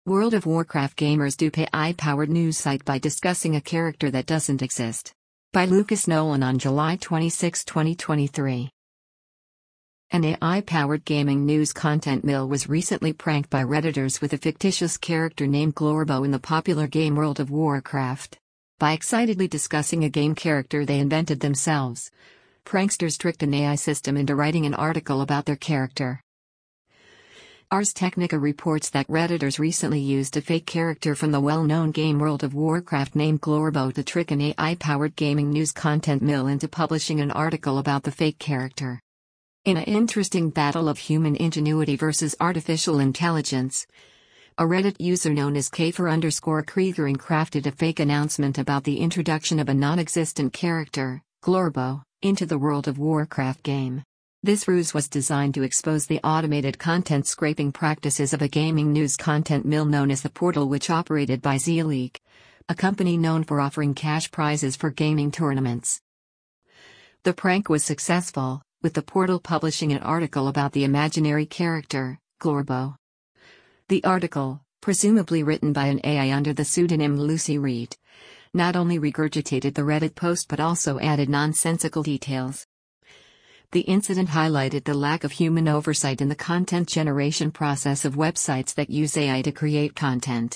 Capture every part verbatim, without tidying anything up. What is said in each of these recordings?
World of Warcraft gamers dupe A I-powered news site by discussing a character that doesn't exist. By Lucas Nolan on July twenty-sixth, twenty twenty-three. An A I-powered gaming news content mill was recently pranked by Redditors with a fictitious character named Glorbo in the popular game World of Warcraft. By excitedly discussing a game character they invented themselves, pranksters tricked an A I system into writing an article about their character. Ars Technica reports that Redditors recently used a fake character from the well-known game World of Warcraft named Glorbo to trick an A I-powered gaming news content mill into publishing an article about the fake character. In an interesting battle of human ingenuity versus artificial intelligence, a Reddit user known as Kafer underscore Kriegerin crafted a fake announcement about the introduction of a non-existent character, Glorbo, into the World of Warcraft game. This ruse was designed to expose the automated content scraping practices of a gaming news content mill known as The Portal, which operated by Zleak, a company known for offering cash prizes for gaming tournaments. The prank was successful, with The Portal publishing an article about the imaginary character, Glorbo. The article, presumably written by an A I under the pseudonym Lucy Reed, not only regurgitated the Reddit post but also added nonsensical details. The incident highlighted the lack of human oversight in the content generation process of websites that use A I to create content.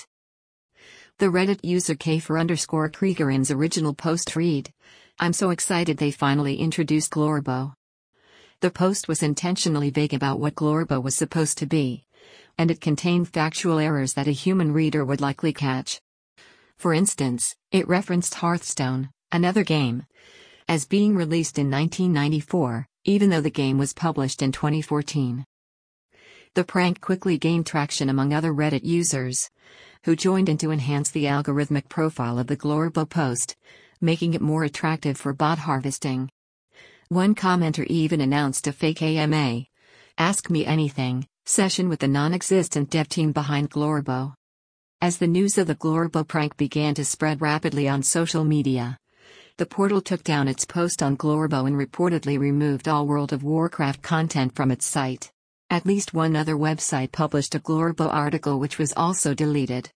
The Reddit user Kafer underscore Kriegerin's original post read, "I'm so excited they finally introduced Glorbo." The post was intentionally vague about what Glorbo was supposed to be, and it contained factual errors that a human reader would likely catch. For instance, it referenced Hearthstone, another game, as being released in nineteen ninety-four, even though the game was published in twenty fourteen. The prank quickly gained traction among other Reddit users, who joined in to enhance the algorithmic profile of the Glorbo post, making it more attractive for bot harvesting. One commenter even announced a fake A M A, Ask Me Anything, session with the non-existent dev team behind Glorbo. As the news of the Glorbo prank began to spread rapidly on social media, The Portal took down its post on Glorbo and reportedly removed all World of Warcraft content from its site. At least one other website published a Glorbo article which was also deleted.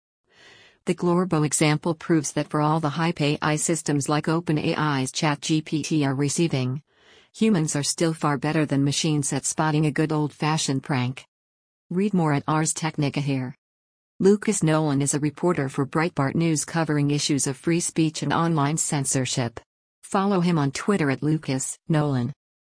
The Glorbo example proves that for all the hype A I systems like OpenAI's ChatGPT are receiving, humans are still far better than machines at spotting a good old-fashioned prank. Read more at Ars Technica here. Lucas Nolan is a reporter for Breitbart News covering issues of free speech and online censorship. Follow him on Twitter at Lucas Nolan.